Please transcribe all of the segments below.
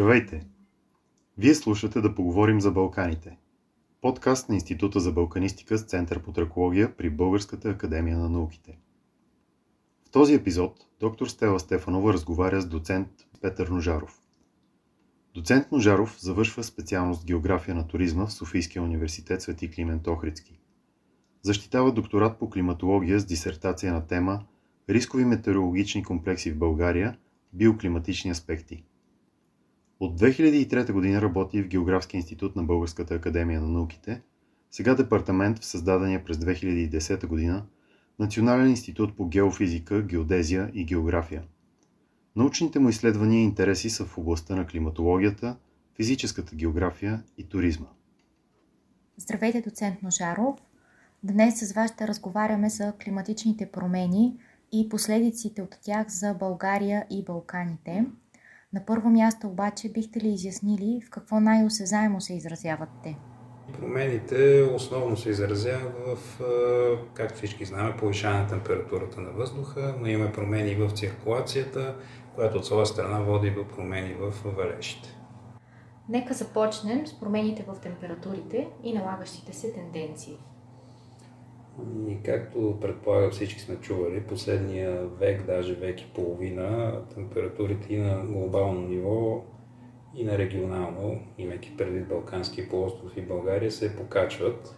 Здравейте! Вие слушате Да поговорим за Балканите. Подкаст на Института за балканистика с Център по тракология при Българската академия на науките. В този епизод доктор Стела Стефанова разговаря с доцент Петър Ножаров. Доцент Ножаров завършва специалност география на туризма в Софийския университет Свети Климент Охридски. Защитава докторат по климатология с дисертация на тема Рискови метеорологични комплекси в България – биоклиматични аспекти. От 2003 година работи в Географския институт на Българската академия на науките, сега департамент в създадения през 2010 година Национален институт по геофизика, геодезия и география. Научните му изследвания и интереси са в областта на климатологията, физическата география и туризма. Здравейте, доцент Ножаров! Днес с вас ще разговаряме за климатичните промени и последиците от тях за България и Балканите. На първо място обаче бихте ли изяснили в какво най-осезаемо се изразяват те? Промените основно се изразяват в, както всички знаем, повишаване на температурата на въздуха, но има промени в циркулацията, която от своя страна води до промени в валежите. Нека започнем с промените в температурите и налагащите се тенденции. И както предполагам всички сме чували, последния век, даже век и половина, температурите и на глобално ниво, и на регионално, имайки предвид Балканския полуостров и България, се покачват,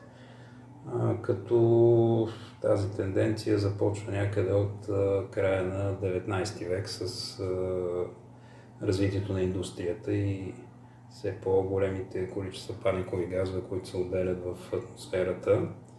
като тази тенденция започва някъде от края на 19 век с развитието на индустрията и все по-големите количества парникови газове, които се отделят в атмосферата.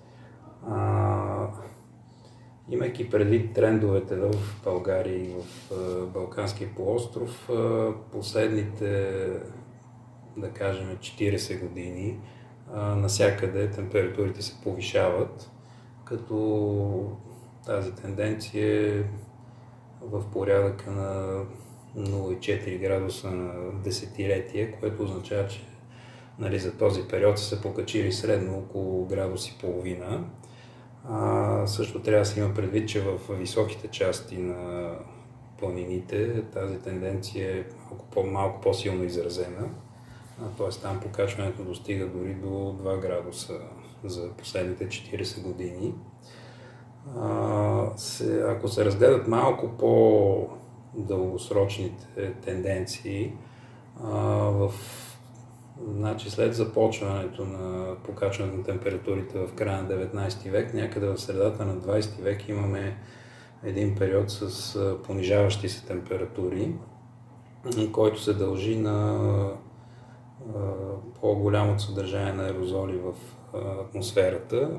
Имайки предвид трендовете в България и в Балканския полуостров, последните, да кажем, 40 години насякъде температурите се повишават, като тази тенденция е в порядъка на 0,4 градуса на десетилетие, което означава, че за този период са се покачили средно около градус и половина. Също трябва да се има предвид, че в високите части на планините тази тенденция е малко по-силно изразена. Т.е. там покачването достига дори до 2 градуса за последните 40 години. Ако се разгледат малко по-дългосрочните тенденции, след започването на покачването на температурите в края на 19 век, някъде в средата на 20 век имаме един период с понижаващи се температури, който се дължи на по-голямото съдържание на аерозоли в атмосферата,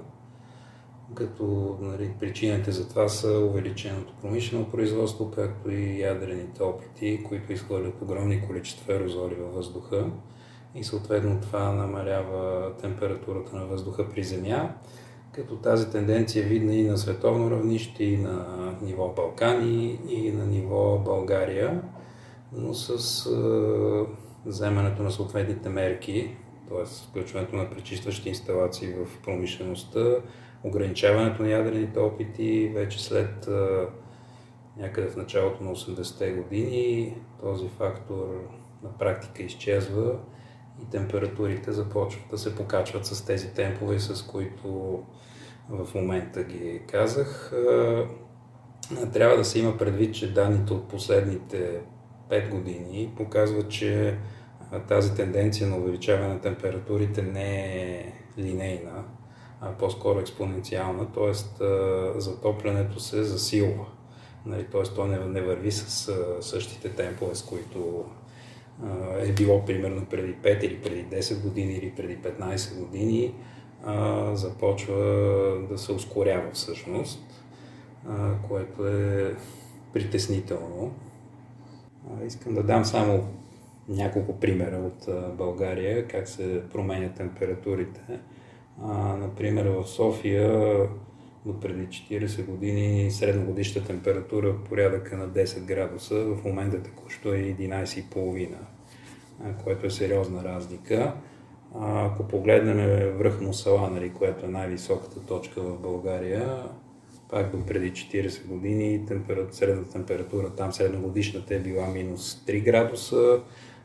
като причините за това са увеличеното промишлено производство, както и ядрените опити, които изхвърлят огромни количества аерозоли във въздуха. И съответно това намалява температурата на въздуха при Земя, като тази тенденция е видна и на световно равнище, и на ниво Балкани, и на ниво България, но с вземането на съответните мерки, т.е. включването на пречистващи инсталации в промишлеността, ограничаването на ядрените опити, вече след някъде в началото на 80-те години този фактор на практика изчезва и температурите започват да се покачват с тези темпове, с които в момента ги казах. Трябва да се има предвид, че данните от последните 5 години показват, че тази тенденция на увеличаване на температурите не е линейна, а по-скоро експоненциална, т.е. затоплянето се засилва. Т.е. то не върви с същите темпове, с които е било примерно преди 5 или преди 10 години или преди 15 години, започва да се ускорява всъщност, което е притеснително. Искам да дам само няколко примера от България, как се променят температурите. Например, в София до преди 40 години средногодишната температура в порядъка на 10 градуса, в момента току-що е 11,5, което е сериозна разлика. Ако погледнем връх Мусала, което е най-високата точка в България, пак до преди 40 години средната температура там средногодишната е била минус 3 градуса,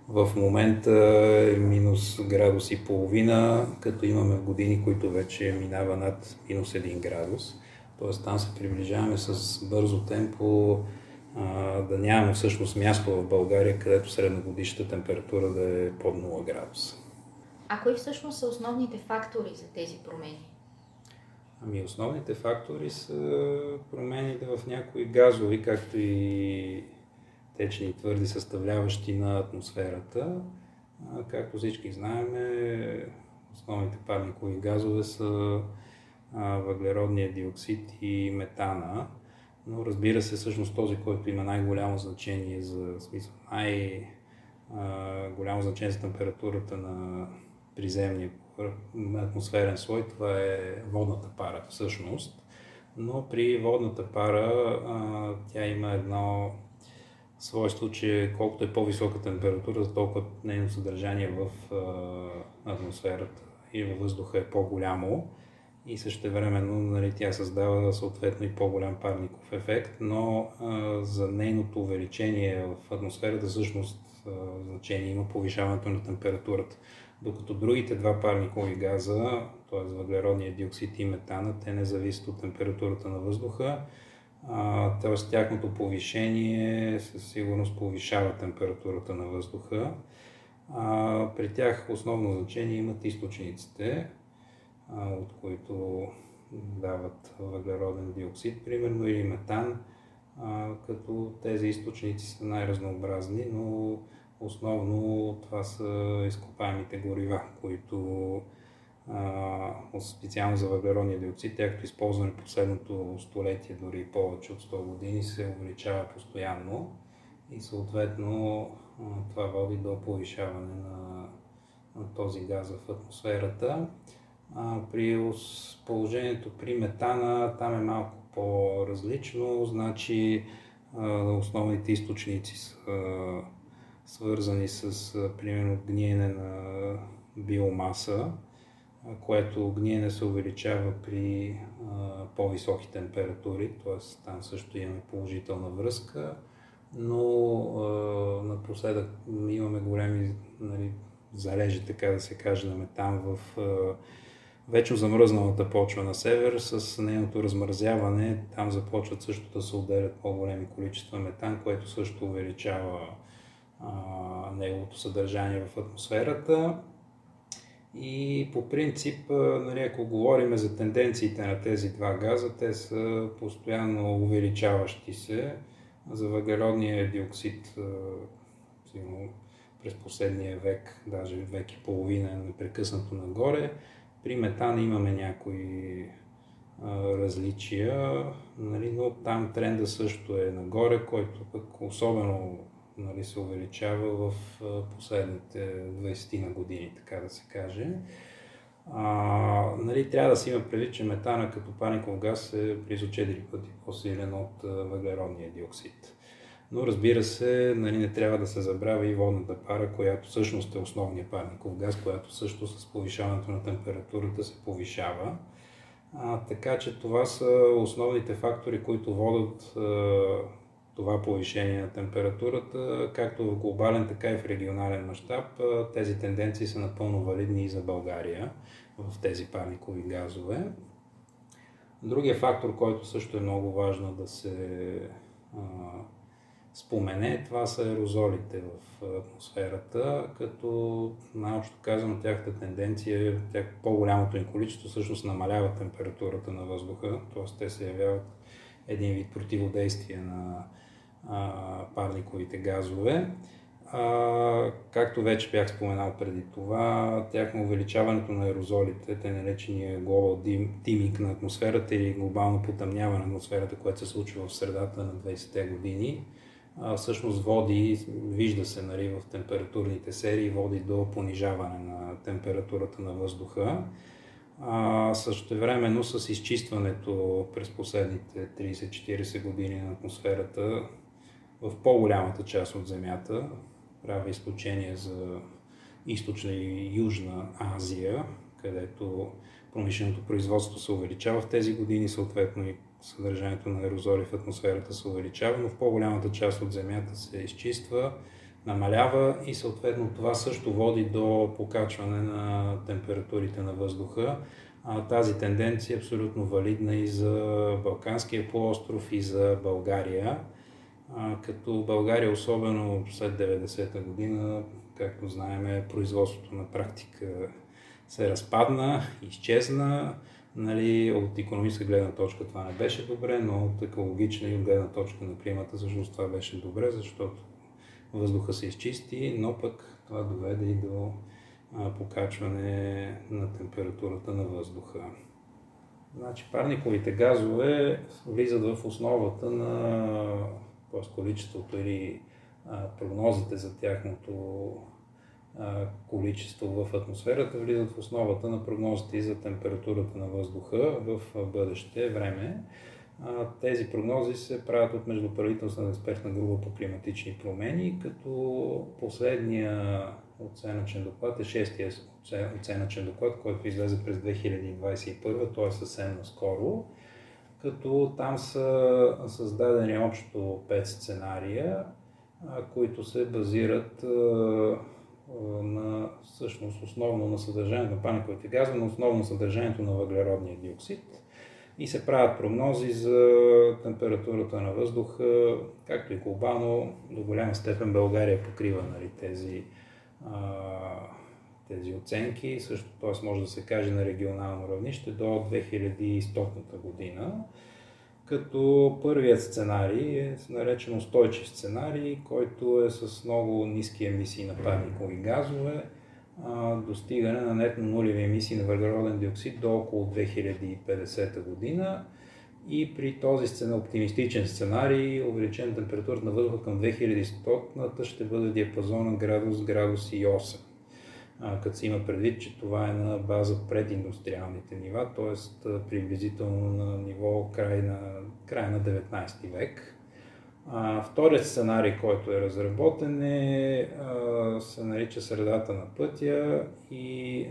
В момента е минус градус и половина, като имаме години, които вече минава над минус 1 градус. Тоест там се приближаваме с бързо темпо да нямаме всъщност място в България, където средногодишната температура да е под 0 градуса. А кои всъщност са основните фактори за тези промени? Основните фактори са промените в някои газови, както и течни и твърди съставляващи на атмосферата. Както всички знаем, основните парникови газове са въглеродния диоксид и метана. Но разбира се, всъщност този, който има най-голямо значение за голямо значение за температурата на приземния атмосферен слой, това е водната пара всъщност. Но при водната пара тя има едно свойство, че колкото е по-висока температура, толкова нейно съдържание в атмосферата и във въздуха е по-голямо. И същевременно тя създава съответно и по-голям парников ефект, но за нейното увеличение в атмосферата всъщност значение има повишаването на температурата. Докато другите два парникови газа, т.е. въглеродния диоксид и метана, те не зависят от температурата на въздуха, т.е. тяхното повишение със сигурност повишава температурата на въздуха. При тях основно значение имат източниците, от които дават въглероден диоксид, примерно, или метан, като тези източници са най-разнообразни, но основно това са изкопаемите горива, които специално за въглеродния диоксид, тяхното използване последното столетие, дори повече от 100 години, се увеличава постоянно и съответно това води до повишаване на този газ в атмосферата. При положението при метана там е малко по-различно, значи основните източници са свързани с примерно гниене на биомаса, което гниене се увеличава при по-високи температури, т.е. там също имаме положителна връзка, но напоследък имаме големи залежи, така да се каже, на метан в вечно замръзналата почва на север. С нейното размразяване там започват също да се отделят по-големи количества метан, което също увеличава неговото съдържание в атмосферата. И по принцип, ако говорим за тенденциите на тези два газа, те са постоянно увеличаващи се. За въглеродния диоксид през последния век, даже век и половина, непрекъснато нагоре. При метана имаме някои различия, но там тренда също е нагоре, който пък особено се увеличава в последните 20 на години, така да се каже. Трябва да се има предвид, че метана като парников газ е близо 4 пъти по-силен от въглеродния диоксид. Но разбира се, не трябва да се забравя и водната пара, която всъщност е основният парников газ, която също с повишаването на температурата се повишава. Така че това са основните фактори, които водят това повишение на температурата, както в глобален, така и в регионален мащаб. Тези тенденции са напълно валидни и за България в тези парникови газове. Другия фактор, който също е много важно да се спомене, това са аерозолите в атмосферата, като най-общо казано тяхната тенденция, по-голямото им количество всъщност намалява температурата на въздуха, т.е. те се явяват един вид противодействие на парниковите газове. Както вече бях споменал преди това, тяхно увеличаването на аерозолите, те наречения global dimming на атмосферата или глобално потъмняване на атмосферата, което се случва в средата на 20-те години, всъщност води, вижда се в температурните серии, води до понижаване на температурата на въздуха. Същевременно с изчистването през последните 30-40 години на атмосферата в по-голямата част от Земята, правя изключение за източна и южна Азия, където промишленото производство се увеличава в тези години, съответно и съдържанието на аерозоли в атмосферата се увеличава, но в по-голямата част от Земята се изчиства. намалява и съответно това също води до покачване на температурите на въздуха. Тази тенденция е абсолютно валидна и за Балканския полуостров и за България. Като България, особено след 90-та година, както знаем, производството на практика се разпадна, изчезна. От икономическа гледна точка това не беше добре, но от екологична и от гледна точка на климата всъщност това беше добре, защото въздуха се изчисти, но пък това доведе и до покачване на температурата на въздуха. Парниковите газове влизат в основата на количеството или прогнозите за тяхното количество в атмосферата, влизат в основата на прогнозите и за температурата на въздуха в бъдеще време. Тези прогнози се правят от Междуправителствена експертна група по климатични промени, като последния оценъчен доклад е шестия оценъчен доклад, който излезе през 2021, т.е. съвсем наскоро, като там са създадени общо 5 сценария, които се базират всъщност основно на съдържанието на парниковите газове, но основно съдържанието на въглеродния диоксид. И се правят прогнози за температурата на въздуха, както и глобално, до голяма степен България покрива тези оценки, също, т.е. може да се каже на регионално равнище до 2100 година. Като първият сценарий е наречен устойчив сценарий, който е с много ниски емисии на парникови газове, достигане на нетно нулеви емисии на въглероден диоксид до около 2050 година. И при този оптимистичен сценарий увеличена температурата на въздуха към 2100-та ще бъде в диапазона градус и 8. Като се има предвид, че това е на база прединдустриалните нива, т.е. приблизително на ниво края на 19 век. Вторият сценарий, който е разработен, се нарича средата на пътя и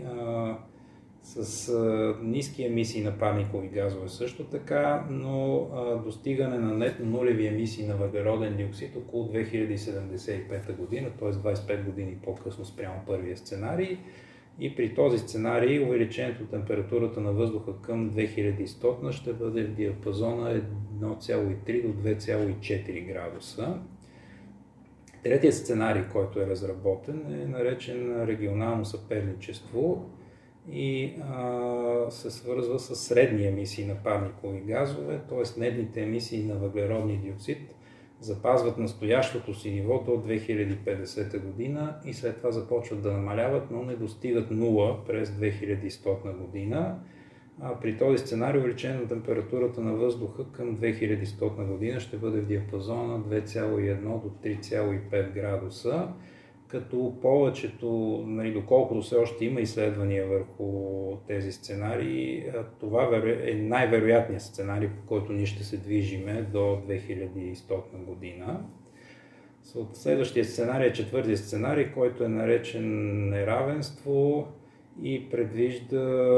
с ниски емисии на парникови газове също така, но достигане на нетно нулеви емисии на въглероден диоксид около 2075 година, т.е. 25 години по-късно спрямо първия сценарий. И при този сценарий увеличението на температурата на въздуха към 2100 ще бъде в диапазона 1,3 до 2,4 градуса. Третият сценарий, който е разработен, е наречен регионално съперничество и се свързва с средни емисии на парникови газове, т.е. нетните емисии на въглеродния диоксид запазват настоящото си ниво до 2050 година и след това започват да намаляват, но не достигат нула през 2100 година. При този сценарий увеличение на температурата на въздуха към 2100 година ще бъде в диапазона 2,1 до 3,5 градуса, като повечето, доколкото все още има изследвания върху тези сценарии, това е най-вероятният сценарий, по който ние ще се движиме до 2100 година. Следващия сценарий е четвъртия сценарий, който е наречен неравенство и предвижда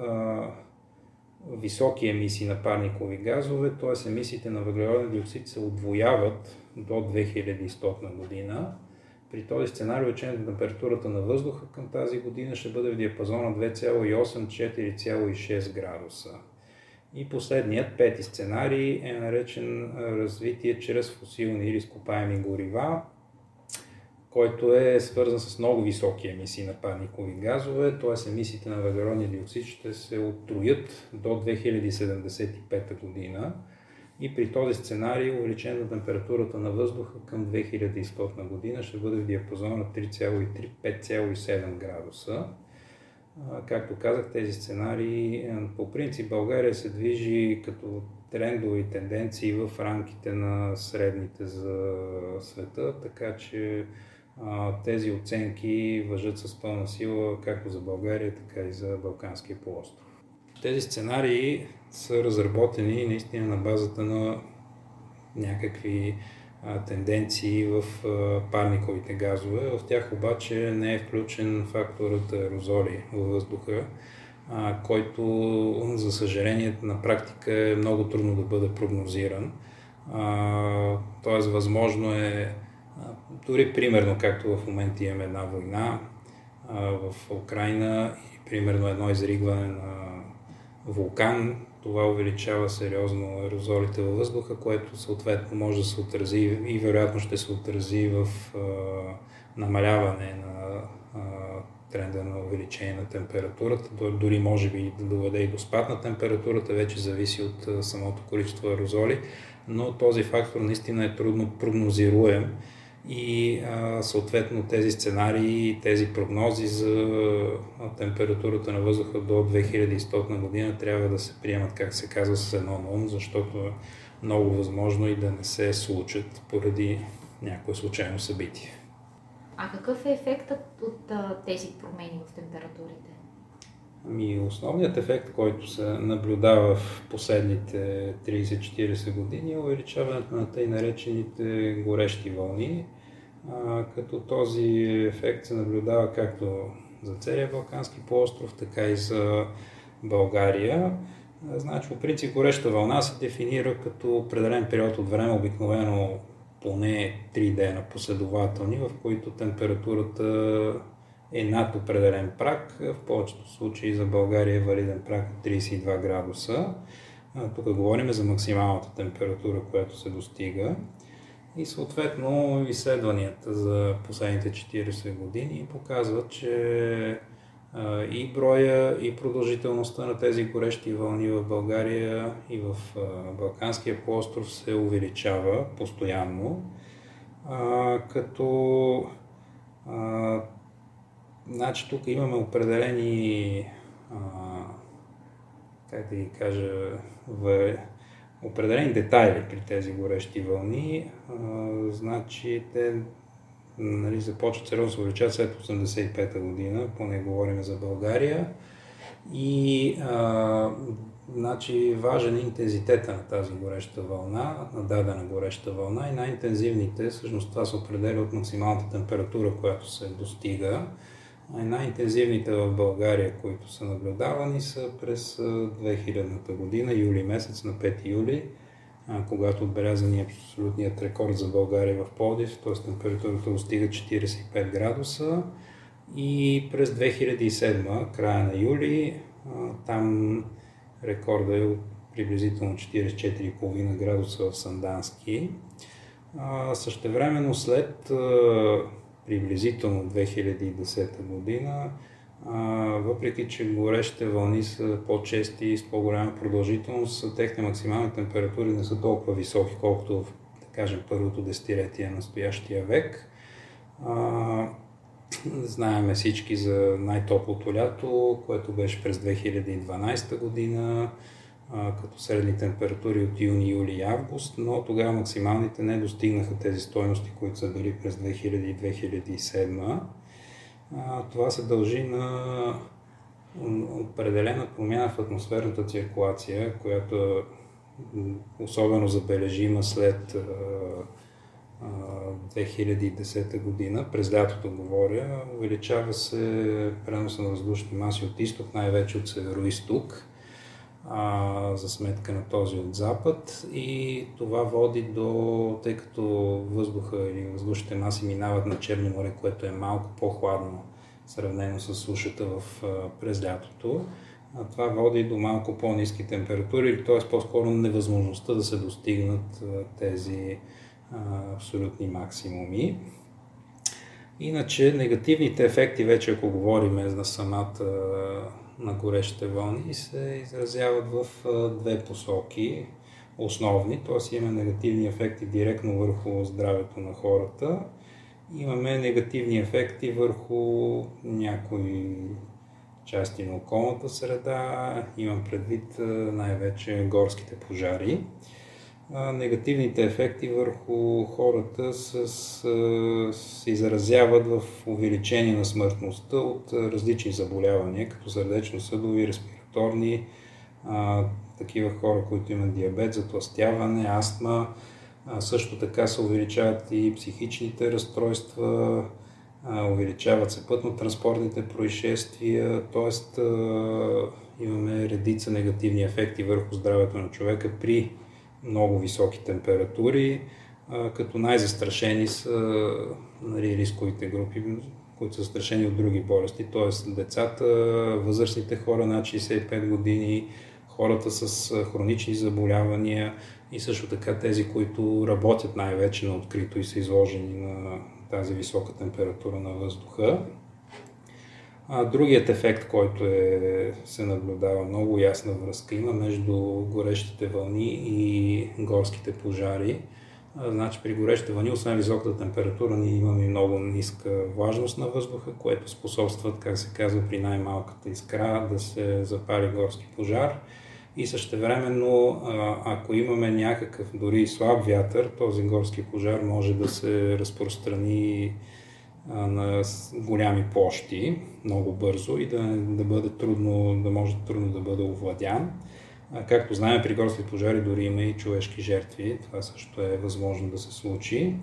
високи емисии на парникови газове, т.е. емисиите на въглероден диоксид се удвояват до 2100 година. При този сценарий увеличението на температурата на въздуха към тази година ще бъде в диапазона 2,8-4,6 градуса. И последният, пети сценарий, е наречен развитие чрез фосилни или изкопаеми горива, който е свързан с много високи емисии на парникови газове, т.е. емисиите на въглеродния диоксид ще се оттроят до 2075 година. И при този сценарий увеличение на температурата на въздуха към 2100 година ще бъде в диапазона 3,3-5,7 градуса. Както казах, тези сценарии, по принцип България се движи като трендови тенденции в рамките на средните за света, така че тези оценки важат с пълна сила както за България, така и за Балканския полуостров. Тези сценарии са разработени наистина на базата на някакви тенденции в парниковите газове. В тях обаче не е включен факторът аерозоли във въздуха, който, за съжаление, на практика е много трудно да бъде прогнозиран. Тоест, възможно е Дори примерно, както в момента имаме една война в Украйна и примерно едно изригване на вулкан, това увеличава сериозно аерозолите във въздуха, което съответно може да се отрази и вероятно ще се отрази в намаляване на тренда на увеличение на температурата, дори може би да доведе и до спад на температурата, вече зависи от самото количество аерозоли, но този фактор наистина е трудно прогнозируем и съответно тези сценарии, тези прогнози за температурата на въздуха до 2100 година трябва да се приемат, как се казва, с едно на ум, защото е много възможно и да не се случат поради някое случайно събитие. А какъв е ефектът от тези промени в температурите? Основният ефект, който се наблюдава в последните 30-40 години е увеличаването на тъй наречените горещи вълни, като този ефект се наблюдава както за целия Балкански полуостров, така и за България. Значи, по принцип, гореща вълна се дефинира като определен период от време, обикновено поне 3 дена последователни, в които температурата е над определен праг. В повечето случаи за България е валиден праг от 32 градуса. Тук говорим за максималната температура, която се достига. И съответно изследванията за последните 40 години показват, че и броя, и продължителността на тези горещи вълни в България и в Балканския полуостров се увеличава постоянно, като значи тук имаме определени, как да ги кажа, определени детайли при тези горещи вълни. Значи те започват сериозно да се увеличават след 85-та година, поне говорим за България. И значи важен е интензитета на тази гореща вълна, на дадена гореща вълна и най-интензивните, всъщност това се определя от максималната температура, която се достига. Най-интензивните в България, които са наблюдавани, са през 2000-та година, юли месец, на 5 юли, когато отбелязан абсолютният рекорд за България в Пловдив, т.е. температурата достига 45 градуса. И през 2007, края на юли, там рекорда е приблизително 44,5 градуса в Сандански. Същевременно след приблизително 2010 година, въпреки че горещите вълни са по-чести и с по-голяма продължителност, техните максимални температури не са толкова високи, колкото в, да кажем, първото десетилетие на настоящия век. Знаем всички за най-топлото лято, което беше през 2012 година, като средни температури от юни, юли и август, но тогава максималните не достигнаха тези стойности, които са били през 2000 и 2007. Това се дължи на определена промяна в атмосферната циркулация, която е особено забележима след 2010 година, през лятото говоря. Увеличава се преноса на въздушни маси от изток, най-вече от северо-изток, за сметка на този от запад, и това води до, тъй като въздуха или въздушните маси минават на Черно море, което е малко по-хладно сравнено с сушата през лятото, това води до малко по-ниски температури, т.е. по-скоро невъзможността да се достигнат тези абсолютни максимуми. Иначе негативните ефекти, вече ако говорим на самата на горещите вълни, се изразяват в две посоки основни, т.е. имаме негативни ефекти директно върху здравето на хората, имаме негативни ефекти върху някои части на околната среда, имам предвид най-вече горските пожари. Негативните ефекти върху хората се изразяват в увеличение на смъртността от различни заболявания, като сърдечно-съдови, респираторни, такива хора, които имат диабет, затлъстяване, астма. Също така се увеличават и психичните разстройства, увеличават се пътно-транспортните происшествия, т.е. имаме редица негативни ефекти върху здравето на човека при много високи температури. като най-застрашени са рисковите групи, които са застрашени от други болести, т.е. децата, възрастните хора над 65 години, хората с хронични заболявания и също така тези, които работят най-вече на открито и са изложени на тази висока температура на въздуха. Другият ефект, който се наблюдава, много ясна връзка има между горещите вълни и горските пожари. Значи при горещите вълни, освен високата температура, ние имаме много ниска влажност на въздуха, което способства, как се казва, при най-малката искра да се запали горски пожар. И същевременно, ако имаме някакъв дори слаб вятър, този горски пожар може да се разпространи на голями площи много бързо и да бъде трудно, да може трудно да бъде овладян. Както знаем, при горски пожари дори има и човешки жертви. Това също е възможно да се случи.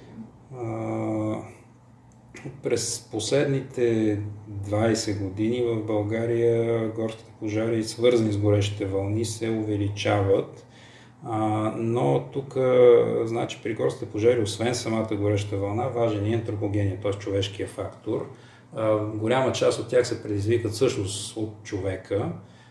През последните 20 години в България горските пожари, свързани с горещите вълни, се увеличават. Но тук, значи, при горските пожари, освен самата гореща вълна, важен е антропогения, т.е. човешкия фактор. Голяма част от тях се предизвикат всъщност от човека,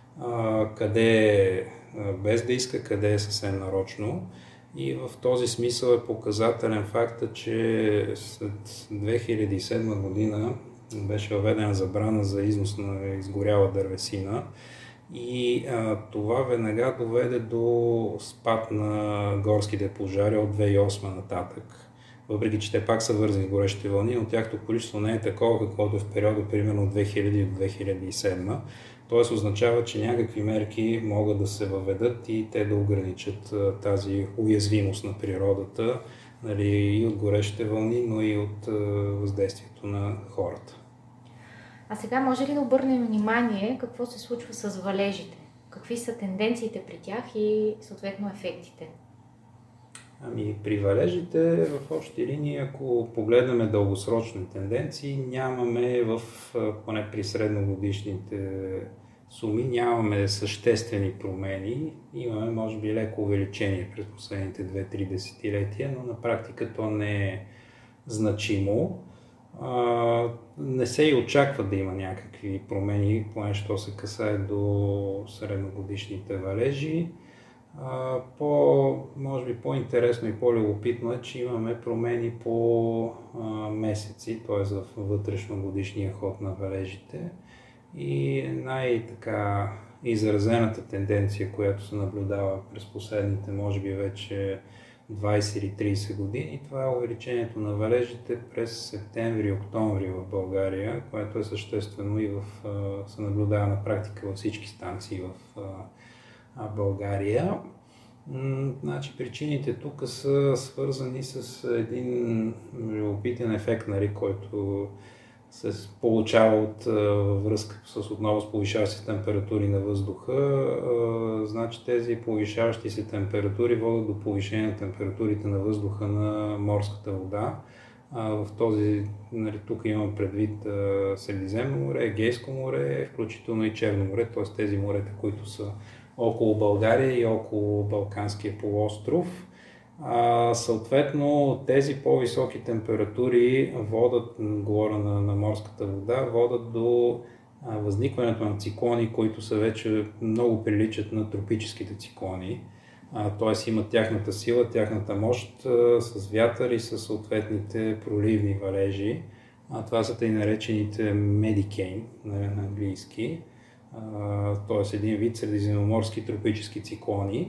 къде без да иска, къде е съвсем нарочно. И в този смисъл е показателен факта, че след 2007 година беше въведена забрана за износ на изгоряла дървесина и това веднага доведе до спад на горските пожари от 2008 нататък. Въпреки че те пак са вързани с горещите вълни, но тяхното количество не е такова, каквото е в периода примерно от 2000 до 2007. Тоест означава, че някакви мерки могат да се въведат и те да ограничат тази уязвимост на природата, и от горещите вълни, но и от въздействието на хората. А сега може ли да обърнем внимание какво се случва с валежите? Какви са тенденциите при тях и съответно ефектите? При валежите в общи линии, ако погледнем дългосрочни тенденции, нямаме поне при средногодишните суми, нямаме съществени промени. Имаме, може би, леко увеличение през последните 2-3 десетилетия, но на практика то не е значимо. Не се и очаква да има някакви промени, поне що се касае до средногодишните валежи. Може би по-интересно и по-любопитно е, че имаме промени по месеци, т.е. в вътрешногодишния ход на валежите. И най-така изразената тенденция, която се наблюдава през последните, може би вече 20 или 30 години, това е увеличението на валежите през септември и октомври в България, което е съществено и се наблюдава на практика във всички станции в България. Значи, причините тук са свързани с един любопитен ефект, който се получава от връзка отново с повишаващи се температури на въздуха. Значи тези повишаващи се температури водят до повишение на температурите на въздуха на морската вода. В този, тук имам предвид Средиземно море, Егейско море, включително и Черно море, т.е. тези морета, които са около България и около Балканския полуостров. Съответно, тези по-високи температури говоря на морската вода, водят до възникването на циклони, които са вече много приличат на тропическите циклони. Т.е. имат тяхната сила, тяхната мощ с вятър и с съответните проливни валежи. Това са тъй наречените медикейн на английски, т.е. един вид средиземноморски тропически циклони,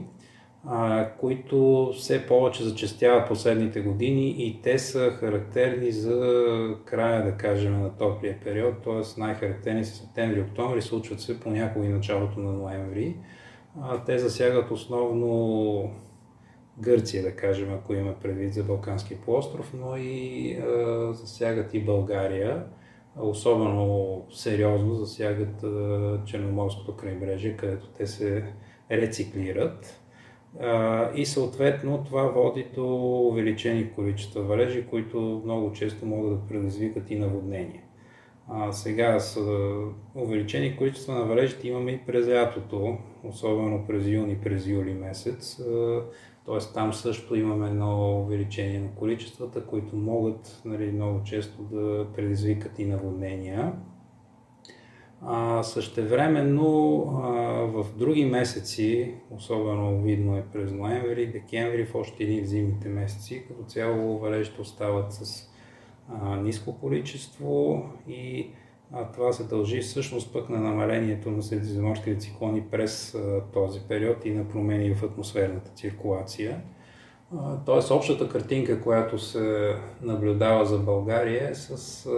които все повече зачестяват последните години и те са характерни за края, да кажем, на топлия период, т.е. най-характерни са септември-октомври, случват се понякога и началото на ноември. Те засягат основно Гърция, да кажем, ако има предвид за Балканския полуостров, но и засягат и България. Особено сериозно засягат Черноморското крайбрежие, където те се рециклират. И съответно това води до увеличени количества валежи, които много често могат да предизвикат и наводнения. Сега с увеличени количества на валежите имаме и през лятото, особено през юни, през юли месец. Тоест там също имаме едно увеличение на количествата, които могат много често да предизвикат и наводнения. Същевременно в други месеци, особено видно е през ноември, декември, в още един в зимните месеци, като цяло валежите остават с ниско количество и това се дължи всъщност пък на намалението на средиземноморските циклони през този период и на промени в атмосферната циркулация. Тоест общата картинка, която се наблюдава за България е с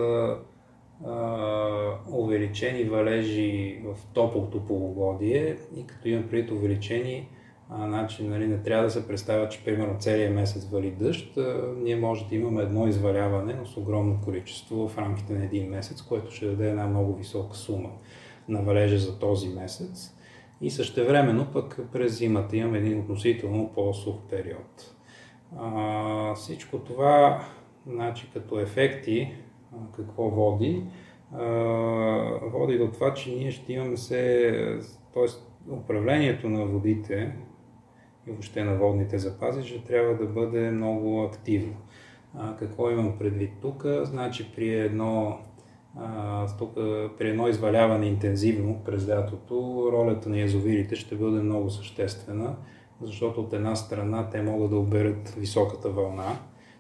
увеличени валежи в топлото полугодие и като имам предвид увеличени, не трябва да се представя, че примерно целият месец вали дъжд. Ние може да имаме едно изваляване, но с огромно количество в рамките на един месец, което ще даде една много висока сума на валежа за този месец. И същевременно пък през зимата имаме един относително по-сух период. Всичко това, като ефекти, какво води? Води до това, че ние ще имаме управлението на водите и въобще на водните запаси ще трябва да бъде много активно. Какво имам предвид тук? Значи при едно изваляване интензивно през лятото, ролята на язовирите ще бъде много съществена, защото от една страна те могат да оберат високата вълна,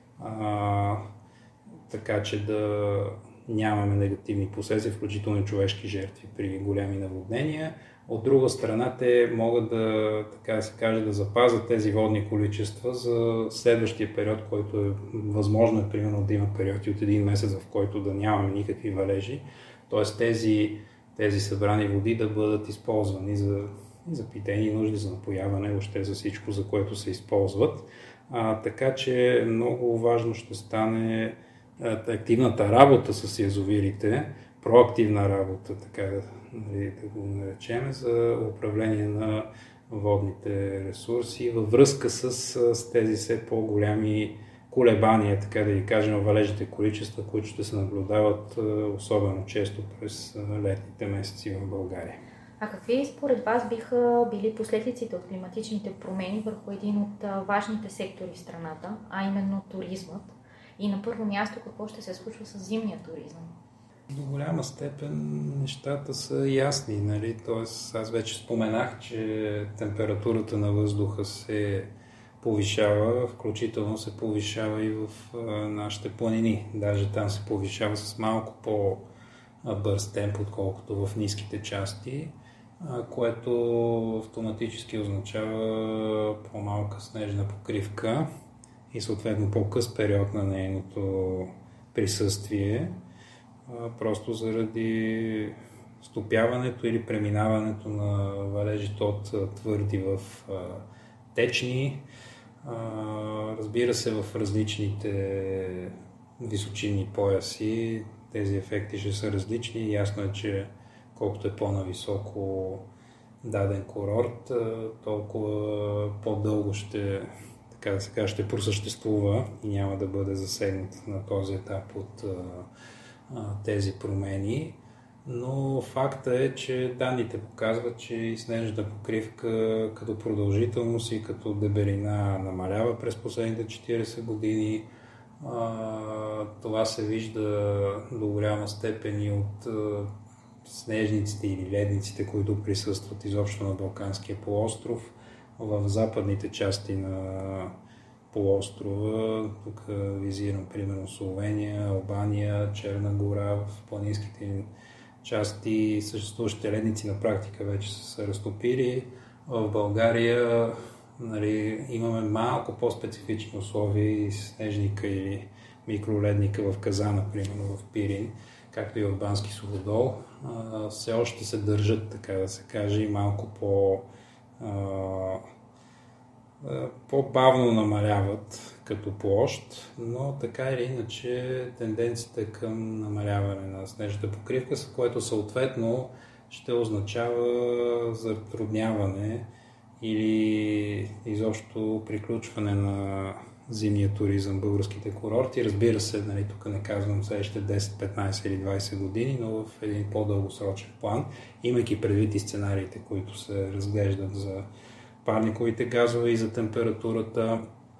така че да нямаме негативни последствия, включително и човешки жертви при големи наводнения. От друга страна, те могат да запазят тези водни количества за следващия период, който е възможно, примерно да има периоди от един месец, в който да нямаме никакви валежи. Т.е. тези събрани води да бъдат използвани за питейни нужди, за напояване, въобще за всичко, за което се използват. Така че много важно ще стане активната работа с язовирите, проактивна работа, така да го наречем, за управление на водните ресурси във връзка с тези все по-голями колебания, така да ги кажем, валежите количества, които ще се наблюдават особено често през летните месеци в България. А какви според вас биха били последиците от климатичните промени върху един от важните сектори в страната, а именно туризмът? И на първо място, какво ще се случва с зимния туризъм? До голяма степен нещата са ясни. Тоест, аз вече споменах, че температурата на въздуха се повишава, включително се повишава и в нашите планини. Даже там се повишава с малко по-бърз темп, отколкото в ниските части, което автоматически означава по-малка снежна покривка и съответно по-къс период на нейното присъствие, просто заради стопяването или преминаването на валежите от твърди в течни. Разбира се, в различните височинни пояси тези ефекти ще са различни. Ясно е, че колкото е по-нависоко даден курорт, толкова по-дълго ще просъществува и няма да бъде засегнат на този етап от тези промени. Но факта е, че данните показват, че и снежната покривка като продължителност и като дебелина намалява през последните 40 години. Това се вижда до голяма степен и от снежниците или ледниците, които присъстват изобщо на Балканския полуостров. В западните части на полуострова, тук визирам примерно Словения, Албания, Черна гора, в планинските части съществуващите ледници на практика вече са се разтопили. В България имаме малко по-специфични условия и снежника или микроледника в Казана, примерно в Пирин, както и в Бански Суходол. Все още се държат, така да се каже, и малко по-бавно намаляват като площ, но така или иначе тенденцията е към намаляване на снежната покривка, с което съответно ще означава затрудняване или изобщо приключване на зимния туризъм, българските курорти. Разбира се, тук не казвам следващите 10, 15 или 20 години, но в един по-дългосрочен план, имайки предвид и сценариите, които се разглеждат за парниковите газове и за температурата.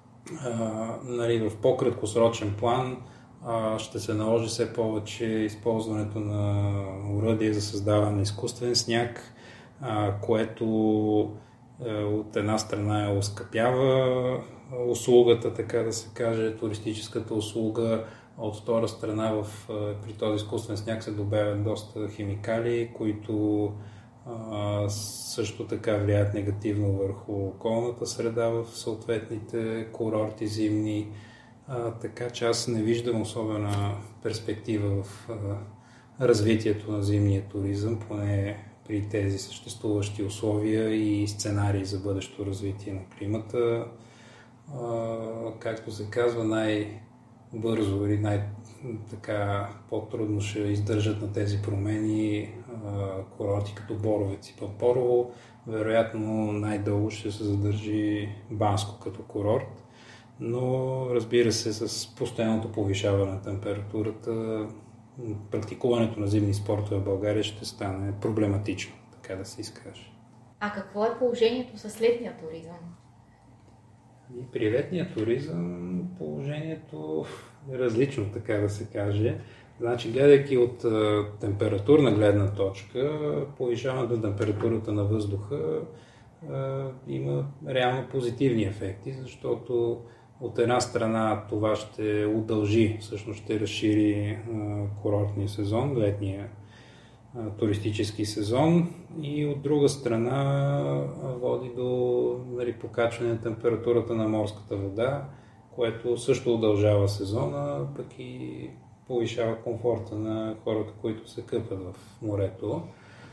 В по-краткосрочен план ще се наложи все повече използването на оръдие за създаване на изкуствен сняг, което от една страна оскъпява услугата, така да се каже, туристическата услуга, а от втора страна при този изкуствен сняг се добавят доста химикали, които също така влияят негативно върху околната среда в съответните курорти зимни. Така че аз не виждам особена перспектива в развитието на зимния туризъм, поне при тези съществуващи условия и сценарии за бъдещо развитие на климата. Както се казва, най-бързо или така по-трудно ще издържат на тези промени курорти като Боровец и Пампорово. Вероятно най-дълго ще се задържи Банско като курорт, но разбира се, с постоянното повишаване на температурата практикуването на зимни спортове в България ще стане проблематично, така да се изкаже. А какво е положението с летния туризъм? И при летния туризъм положението е различно, така да се каже. Значи, гледайки от температурна гледна точка, повишаването на температурата на въздуха има реално позитивни ефекти, защото от една страна това ще удължи, всъщност ще разшири курортния сезон, летния туристически сезон, и от друга страна води до покачване на температурата на морската вода, което също удължава сезона, пък и повишава комфорта на хората, които се къпат в морето.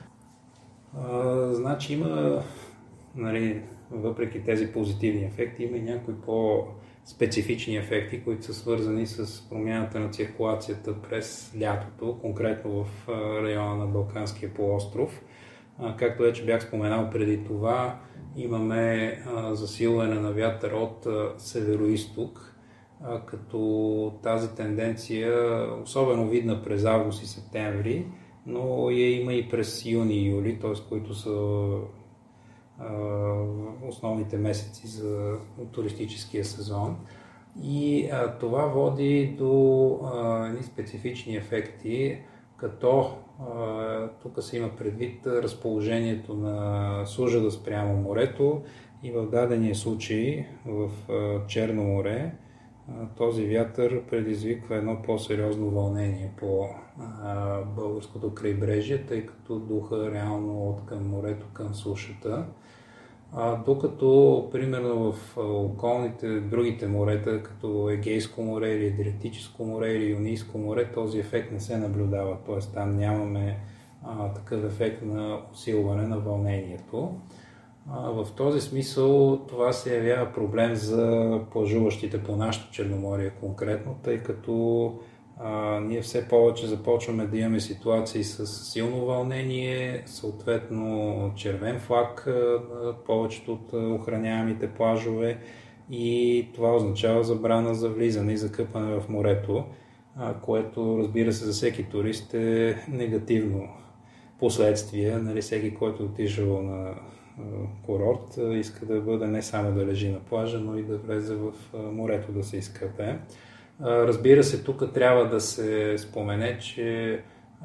Значи има, въпреки тези позитивни ефекти, има и някои по-специфични ефекти, които са свързани с промяната на циркулацията през лятото, конкретно в района на Балканския полуостров. Както вече бях споменал преди това, имаме засилване на вятър от северо-изток, като тази тенденция особено видна през август и септември, но я има и през юни и юли, т.е. които са основните месеци за туристическия сезон. И това води до едни специфични ефекти, като тук се има предвид разположението на сужада спрямо морето, и в дадения случай в Черно море този вятър предизвиква едно по-сериозно вълнение по българското крайбрежие, тъй като духа реално от към морето към сушата. Докато, примерно, в околните другите морета, като Егейско море или Адриатическо море или Йонийско море, този ефект не се наблюдава, т.е. там нямаме такъв ефект на усилване на вълнението. В този смисъл това се явява проблем за плажуващите по нашето Черноморие конкретно, тъй като ние все повече започваме да имаме ситуации с силно вълнение, съответно червен флаг на повечето от охраняемите плажове, и това означава забрана за влизане и за къпане в морето, което, разбира се, за всеки турист е негативно последствие. Всеки, който отишъл на курорт, иска да бъде не само да лежи на плажа, но и да влезе в морето да се изкъпе. Разбира се, тук трябва да се спомене, че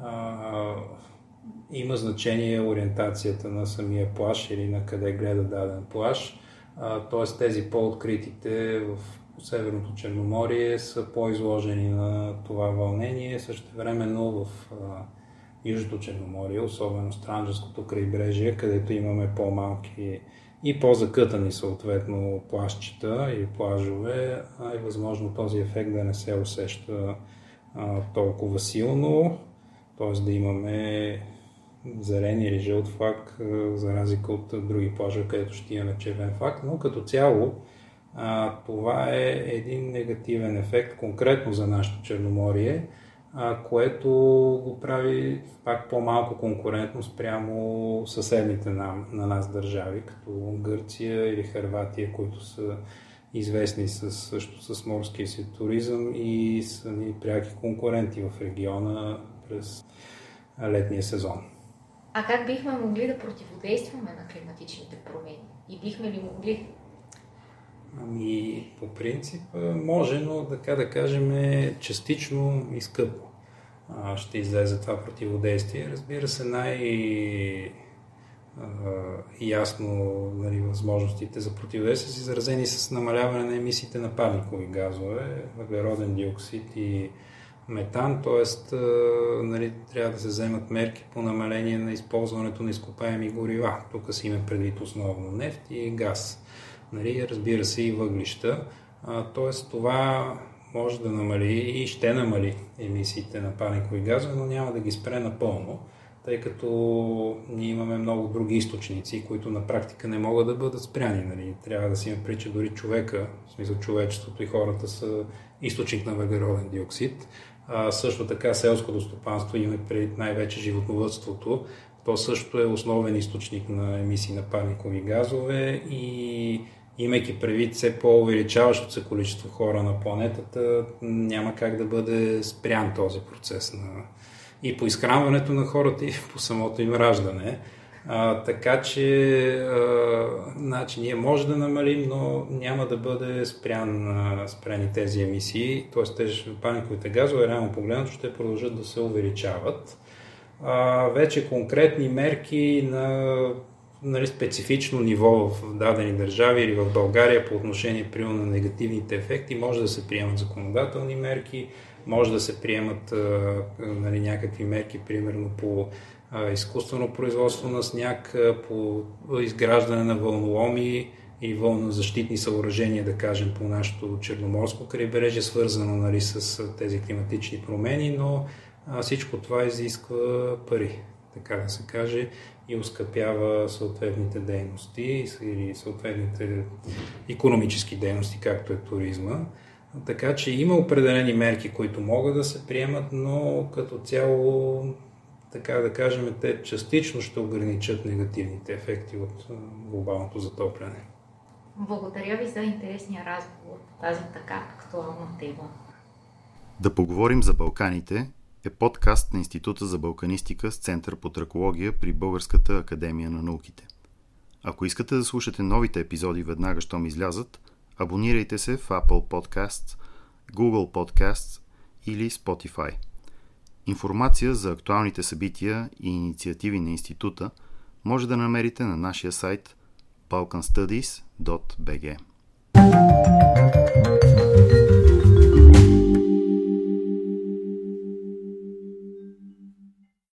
има значение ориентацията на самия плаж или на къде гледа даден плаж. Т.е. тези по-откритите в Северното Черноморие са по-изложени на това вълнение. Същевременно в Южното Черноморие, особено Странджанското крайбрежие, където имаме по-малки и по-закътани съответно плажчета или плажове, е възможно този ефект да не се усеща толкова силно, т.е. да имаме зелен или жълт флаг, за разлика от други плажове, където ще имаме червен флаг, но като цяло това е един негативен ефект конкретно за нашето Черноморие, което го прави пак по-малко конкурентно спрямо съседните на нас държави, като Гърция или Хърватия, които са известни също с морския си туризъм и са ни пряки конкуренти в региона през летния сезон. А как бихме могли да противодействаме на климатичните промени? И бихме ли могли? Ами, по принцип може, но така да кажем частично и скъпо ще излезе това противодействие. Разбира се, ясно, нали, възможностите за противодействие са изразени с намаляване на емисиите на парникови газове, въглероден диоксид и метан, т.е. нали, трябва да се вземат мерки по намаление на използването на изкопаеми горива. Тук си има предвид основно нефт и газ. Нали, разбира се и въглища. Т.е. това може да намали и ще намали емисиите на парникови газове, но няма да ги спре напълно, тъй като ние имаме много други източници, които на практика не могат да бъдат спряни. Нали. Трябва да си има предвид, че дори човека, в смисъл човечеството и хората са източник на въглероден диоксид. Също така селското стопанство, има предвид най-вече животновъдството, то също е основен източник на емисии на парникови газове и имайки предвид все по-увеличаващото се количество хора на планетата, няма как да бъде спрян този процес и по изхранването на хората, и по самото им раждане. Така че значи, ние може да намалим, но няма да бъде спряни тези емисии, т.е. тези парниковите газове, реално погледнато, ще продължат да се увеличават. Вече конкретни мерки на специфично ниво в дадени държави или в България по отношение примерно на негативните ефекти може да се приемат законодателни мерки, може да се приемат нали, някакви мерки, примерно по изкуствено производство на сняг, по изграждане на вълноломи и вълнозащитни съоръжения, да кажем, по нашето черноморско крайбрежие, свързано нали, с тези климатични промени, но всичко това изисква пари, така да се каже, и оскъпява съответните дейности или съответните икономически дейности, както е туризма. Така че има определени мерки, които могат да се приемат, но като цяло, така да кажем, те частично ще ограничат негативните ефекти от глобалното затопляне. Благодаря ви за интересния разговор по тази така актуална тема. Да поговорим за Балканите е подкаст на Института за балканистика с Център по тракология при Българската академия на науките. Ако искате да слушате новите епизоди веднага, щом излязат, абонирайте се в Apple Podcasts, Google Podcasts или Spotify. Информация за актуалните събития и инициативи на Института може да намерите на нашия сайт balkanstudies.bg.